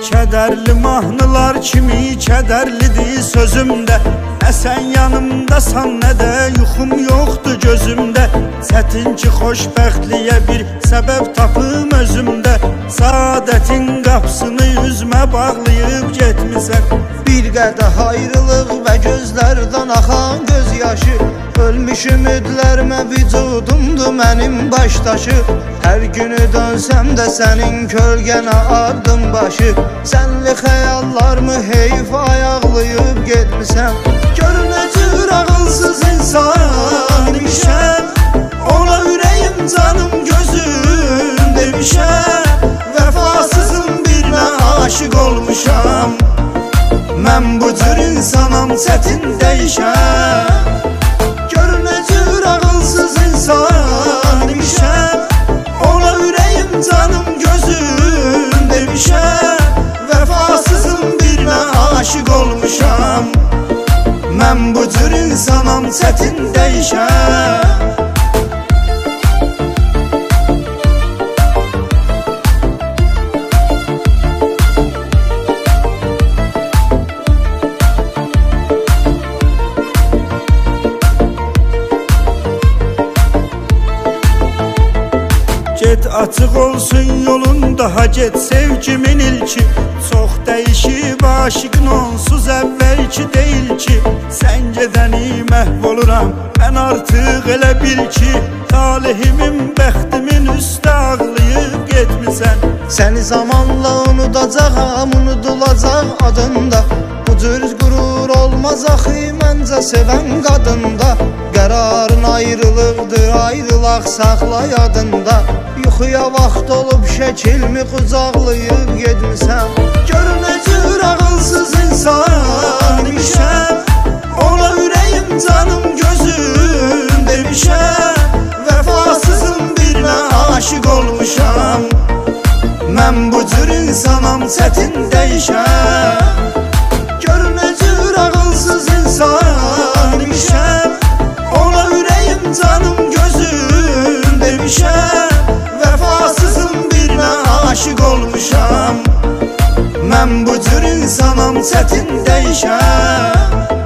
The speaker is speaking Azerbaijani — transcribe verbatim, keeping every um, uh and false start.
Kədərli mahnılar kimi kədərlidir sözümdə. Nə sən yanımdasan, nə də yuxum yoxdur gözümdə. Çətin ki xoşbəxtliyə bir səbəb tapım özümdə. Saadətin qapısını üzmə bağlayıb getmisən. Bir qədəh ayrılıq və gözlərdən axan göz yaşı. Ölmüş ümidlərimə vücudumdur mənim başdaşı. Hər günü dönsəm də sənin kölgənə ardım başı. Sənli xəyallarımı heyf ayaqlayıb getmisən. Gör nə cür ağılsız insan imişəm. Ona ürəyim, canım, gözüm demişəm. Vəfasızım birinə aşıq olmuşam. Mən bu cür insanam, çətin dəyişəm. Gör nə cür ağılsız insan imişəm. Ona ürəyim, canım, gözüm demişəm. Vəfasızım birinə aşıq olmuşam. Mən bu cür insanam, çətin dəyişəm. Get açıq olsun yolun, daha get sevgimin ilki. Çox dəyişib aşıqın onsuz əvvəlki deyil ki. Sən gedəni məhv oluram, mən artıq elə bil ki. Talihimin, bəxtimin üstə ağlayıb getmisən. Səni zamanla unudacağam, unudulacaq adında. Bu cür qürur olmaz axı məncə sevən qadında. Qərarın ayrılıqdır, ayrılaq saxla yadında. Yuxuya vaxt olub şəkilmi qucaqlayıb getmisən. Gör nə cür ağılsız insan imişəm. Ona ürəyim, canım, gözüm demişəm. Vəfasızım birinə aşıq olmuşam. Mən bu cür insanam, çətin dəyişəm. Gör nə cür ağılsız insan imişəm. Ona ürəyim, canım, gözüm demişəm. Vəfasızım birinə aşıq olmuşam. Mən bu cür insanam, çətin dəyişəm.